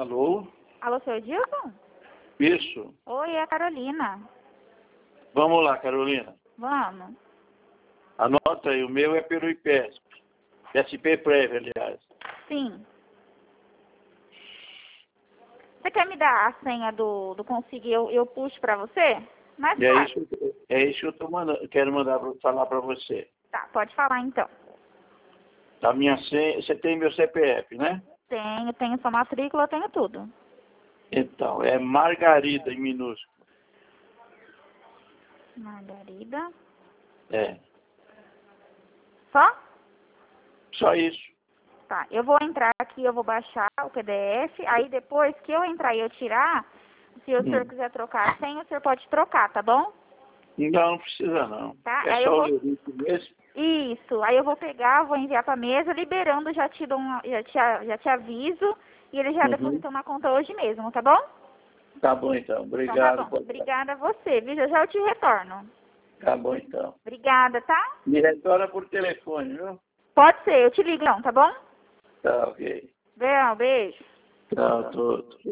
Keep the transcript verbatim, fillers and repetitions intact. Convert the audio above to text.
Alô? Alô, seu Edilson? Isso. Oi, é a Carolina. Vamos lá, Carolina. Vamos. Anota aí, o meu é pelo I P E S P. S P Prev, aliás. Sim. Você quer me dar a senha do, do Consig e eu, eu puxo pra você? Mais E é fácil. isso, é isso que eu tô mandando, quero mandar pra, falar para você. Tá, pode falar então. A minha senha, você tem meu C P F, né? Tenho, tenho sua matrícula, tenho tudo. Então, é Margarida em minúsculo. Margarida. É. Só? Só isso. Tá, eu vou entrar aqui, eu vou baixar o P D F, aí depois que eu entrar e eu tirar, se o senhor Hum. quiser trocar a senha, o senhor pode trocar, tá bom? Não, não precisa não. Tá, É aí eu só vou... o link mesmo. Isso, aí eu vou pegar, vou enviar pra mesa, liberando, já te, dou uma, já te, já te aviso, e ele já Uhum. depositou na conta hoje mesmo, tá bom? Tá bom então, Então tá obrigado. bom. Por... Obrigada a você, viu? Já já eu te retorno. Tá bom então. Obrigada, tá? Me retorna por telefone, viu? Pode ser, eu te ligo não, tá bom? Tá ok. Beijo, beijo. Tá, tô, tô.